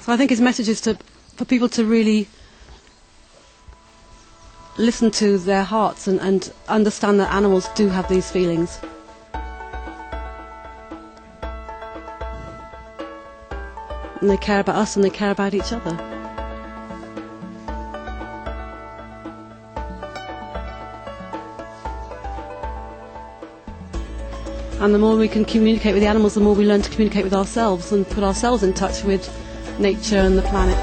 So I think his message is for people to really listen to their hearts and understand that animals do have these feelings. And they care about us and they care about each other. And the more we can communicate with the animals, the more we learn to communicate with ourselves and put ourselves in touch with nature and the planet.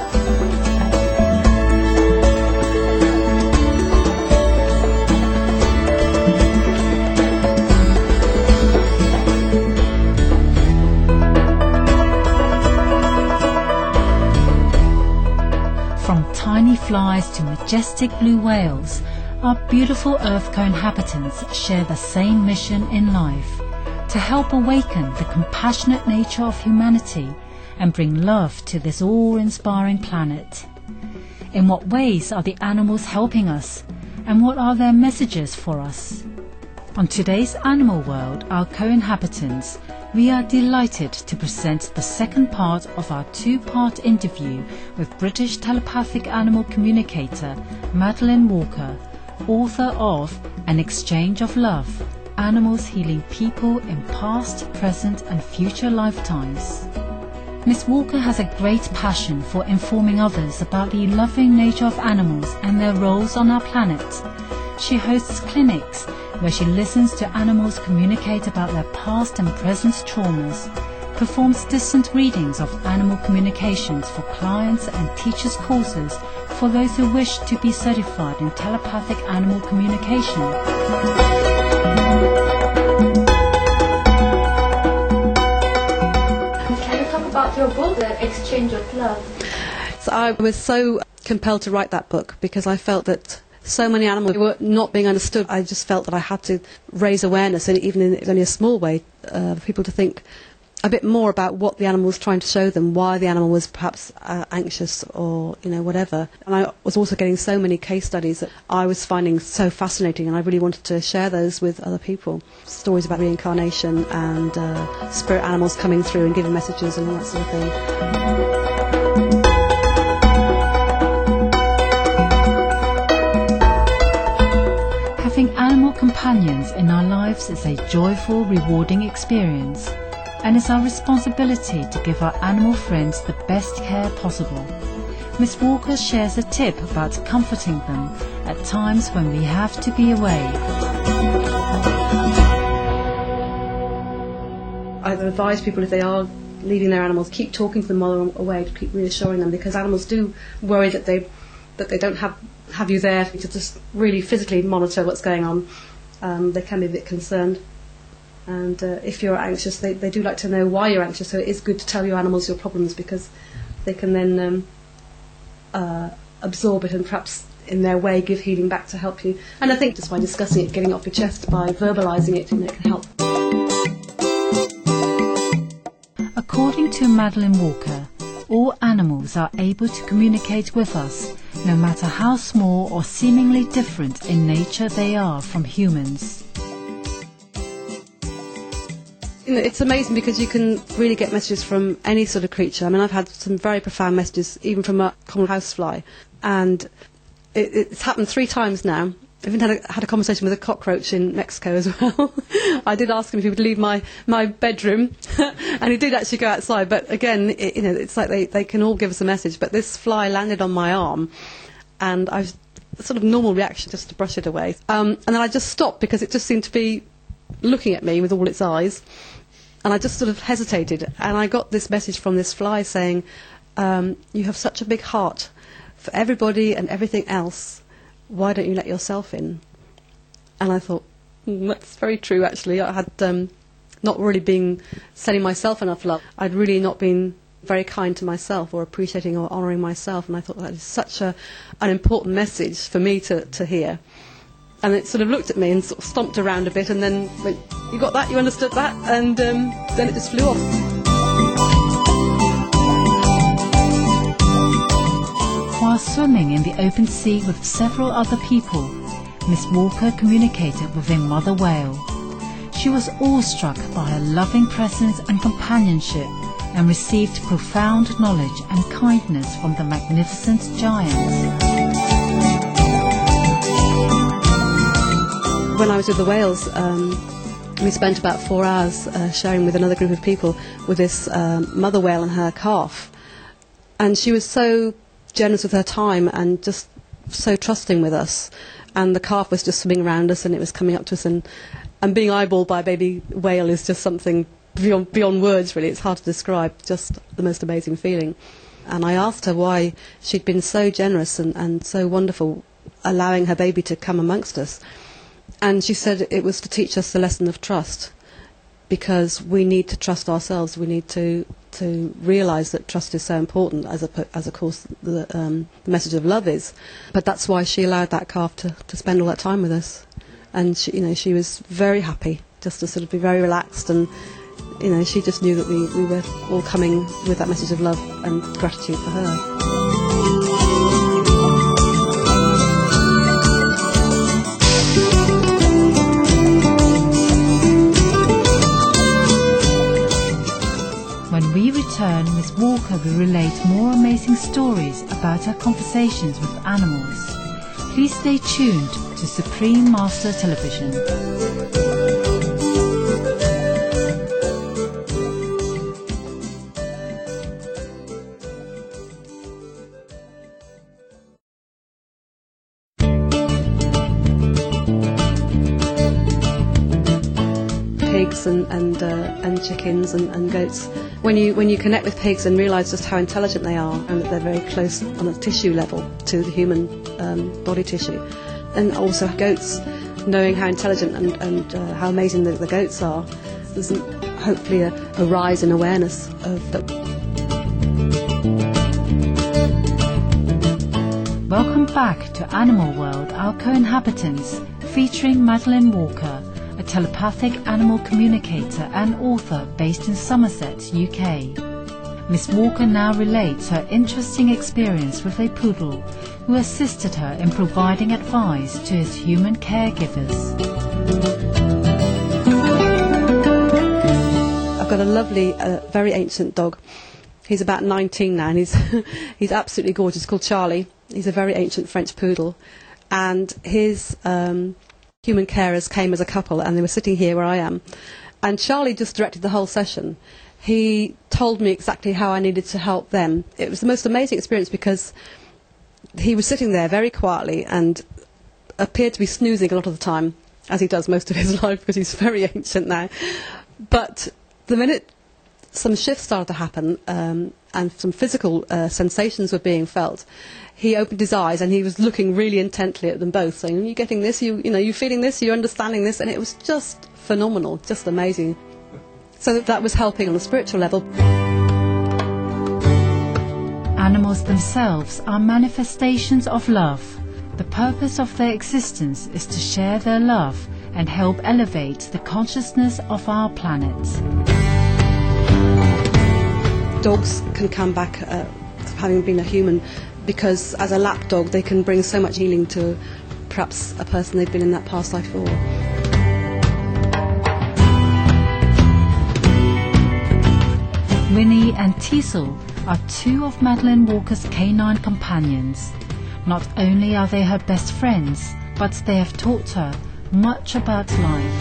From tiny flies to majestic blue whales, our beautiful Earth co-inhabitants share the same mission in life: to help awaken the compassionate nature of humanity and bring love to this awe-inspiring planet. In what ways are the animals helping us, and what are their messages for us? On today's Animal World, our co-inhabitants, we are delighted to present the second part of our two-part interview with British telepathic animal communicator Madeleine Walker, author of An Exchange of Love: Animals Healing People in Past, Present and Future Lifetimes. Miss Walker has a great passion for informing others about the loving nature of animals and their roles on our planet. She hosts clinics where she listens to animals communicate about their past and present traumas, performs distant readings of animal communications for clients and teaches courses for those who wish to be certified in telepathic animal communication. Can you talk about your book, The Exchange of Love? So I was so compelled to write that book because I felt that so many animals were not being understood. I just felt that I had to raise awareness, and even in only a small way, for people to think a bit more about what the animal was trying to show them, why the animal was perhaps anxious or whatever. And I was also getting so many case studies that I was finding so fascinating, and I really wanted to share those with other people. Stories about reincarnation and spirit animals coming through and giving messages and all that sort of thing. Having animal companions in our lives is a joyful, rewarding experience, and it's our responsibility to give our animal friends the best care possible. Miss Walker shares a tip about comforting them at times when we have to be away. I advise people, if they are leaving their animals, keep talking to them while they're away, to keep reassuring them, because animals do worry that they don't have you there to just really physically monitor what's going on. They can be a bit concerned, and if you're anxious, they do like to know why you're anxious, so it is good to tell your animals your problems, because they can then absorb it and perhaps in their way give healing back to help you. And I think just by discussing it, getting it off your chest, by verbalising it, it can help. According to Madeleine Walker, all animals are able to communicate with us, no matter how small or seemingly different in nature they are from humans. It's amazing because you can really get messages from any sort of creature. I mean, I've had some very profound messages, even from a common housefly, and it's happened 3 times now. I've even had a conversation with a cockroach in Mexico as well. I did ask him if he would leave my bedroom, and he did actually go outside. But again, it's like they can all give us a message. But this fly landed on my arm, and I was a sort of normal reaction just to brush it away. And then I just stopped because it just seemed to be looking at me with all its eyes, and I just sort of hesitated. And I got this message from this fly saying, "You have such a big heart for everybody and everything else. Why don't you let yourself in?" And I thought, that's very true, actually. I had not really been sending myself enough love. I'd really not been very kind to myself or appreciating or honouring myself, and I thought that is such an important message for me to hear. And it sort of looked at me and sort of stomped around a bit and then went, "You got that? You understood that?" And then it just flew off. While swimming in the open sea with several other people, Miss Walker communicated with a mother whale. She was awestruck by her loving presence and companionship, and received profound knowledge and kindness from the magnificent giant. When I was with the whales, we spent about 4 hours sharing with another group of people with this mother whale and her calf. And she was so generous with her time and just so trusting with us. And the calf was just swimming around us and it was coming up to us. And being eyeballed by a baby whale is just something beyond words, really. It's hard to describe, just the most amazing feeling. And I asked her why she'd been so generous and so wonderful, allowing her baby to come amongst us. And she said it was to teach us the lesson of trust, because we need to trust ourselves. We need to realise that trust is so important, as of course the message of love is. But that's why she allowed that calf to spend all that time with us. And she was very happy, just to sort of be very relaxed, and she just knew that we were all coming with that message of love and gratitude for her. When we return, Miss Walker will relate more amazing stories about her conversations with animals. Please stay tuned to Supreme Master Television. Pigs and chickens and goats. When you connect with pigs and realise just how intelligent they are, and that they're very close on a tissue level to the human body tissue, and also goats, knowing how intelligent and how amazing the goats are, there's hopefully a rise in awareness of that. Welcome back to Animal World, Our Co-Inhabitants, featuring Madeleine Walker, a telepathic animal communicator and author based in Somerset, UK. Miss Walker now relates her interesting experience with a poodle who assisted her in providing advice to his human caregivers. I've got a lovely, very ancient dog. He's about 19 now, and he's absolutely gorgeous. He's called Charlie. He's a very ancient French poodle, and his human carers came as a couple, and they were sitting here where I am, and Charlie just directed the whole session. He told me exactly how I needed to help them. It was the most amazing experience, because he was sitting there very quietly and appeared to be snoozing a lot of the time, as he does most of his life, because he's very ancient now. But the minute some shifts started to happen and some physical sensations were being felt, he opened his eyes and he was looking really intently at them both, saying, "Are you getting this? You feeling this? You're understanding this?" And it was just phenomenal, just amazing. So that was helping on a spiritual level. Animals themselves are manifestations of love. The purpose of their existence is to share their love and help elevate the consciousness of our planet. Dogs can come back having been a human, because as a lap dog they can bring so much healing to perhaps a person they've been in that past life for. Winnie and Teasel are two of Madeleine Walker's canine companions. Not only are they her best friends, but they have taught her much about life.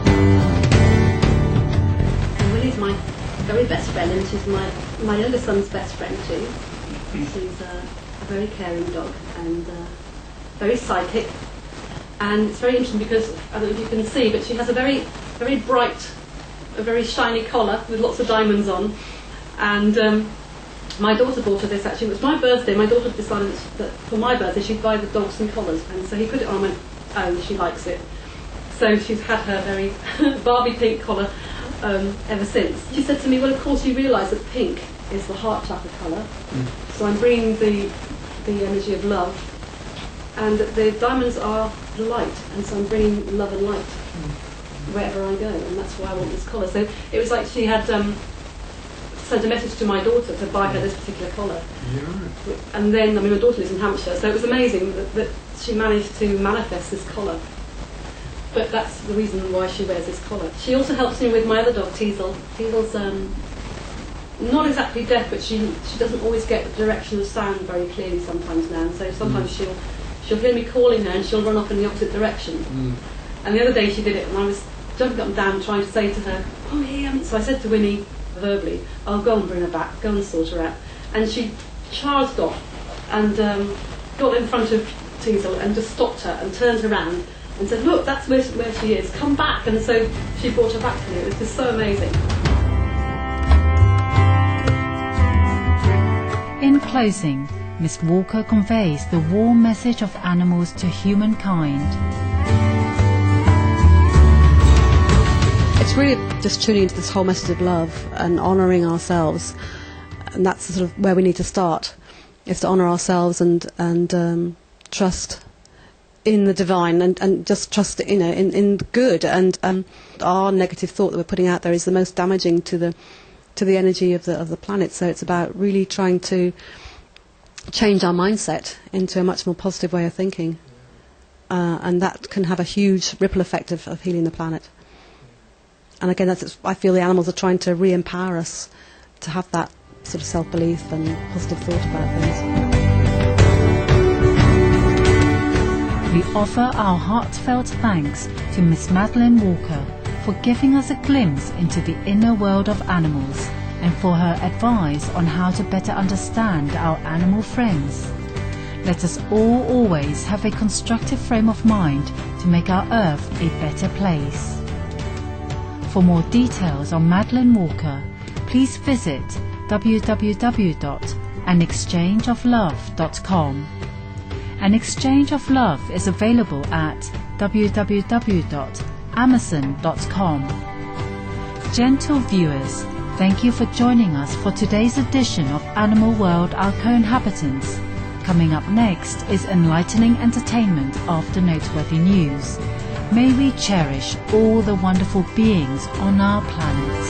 And Willie's my very best friend, and she's my younger son's best friend too. She's a very caring dog and very psychic. And it's very interesting because, I don't know if you can see, but she has a very, very bright, a very shiny collar with lots of diamonds on. And my daughter bought her this, actually. It was my birthday. My daughter decided that for my birthday she'd buy the dog some collars. And so he put it on and went, "Oh, she likes it." So she's had her very Barbie pink collar ever since. She said to me, "Well, of course you realise that pink is the heart chakra colour. So I'm bringing the energy of love. And that the diamonds are the light. And so I'm bringing love and light wherever I go. And that's why I want this collar." So it was like she had sent a message to my daughter to buy her this particular collar. Yeah. And then, my daughter lives in Hampshire, so it was amazing that she managed to manifest this collar. But that's the reason why she wears this collar. She also helps me with my other dog, Teasel. Teasel's not exactly deaf, but she doesn't always get the direction of sound very clearly sometimes now. And so sometimes she'll hear me calling her and she'll run off in the opposite direction. And the other day she did it, and I was jumping up and down trying to say to her, "Oh, here." So I said to Winnie verbally, "I'll go and bring her back, go and sort her out." And she charged off and got in front of Teasel and just stopped her and turned her around and said, "Look, that's where she is, come back." And so she brought her back to me. It was just so amazing. In closing, Miss Walker conveys the warm message of animals to humankind. It's really just tuning into this whole message of love and honouring ourselves, and that's sort of where we need to start, is to honour ourselves and trust in the divine and just trust in good. And our negative thought that we're putting out there is the most damaging to the energy of the planet. So it's about really trying to change our mindset into a much more positive way of thinking, and that can have a huge ripple effect of healing the planet. And again, I feel the animals are trying to re-empower us to have that sort of self-belief and positive thought about things. We offer our heartfelt thanks to Miss Madeleine Walker for giving us a glimpse into the inner world of animals and for her advice on how to better understand our animal friends. Let us all always have a constructive frame of mind to make our earth a better place. For more details on Madeleine Walker, please visit www.anexchangeoflove.com. An Exchange of Love is available at www.amazon.com. Gentle viewers, thank you for joining us for today's edition of Animal World, Our Co-Inhabitants. Coming up next is enlightening entertainment after noteworthy news. May we cherish all the wonderful beings on our planet.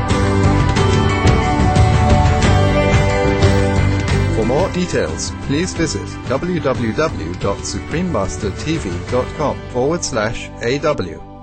For more details, please visit www.suprememastertv.com/AW.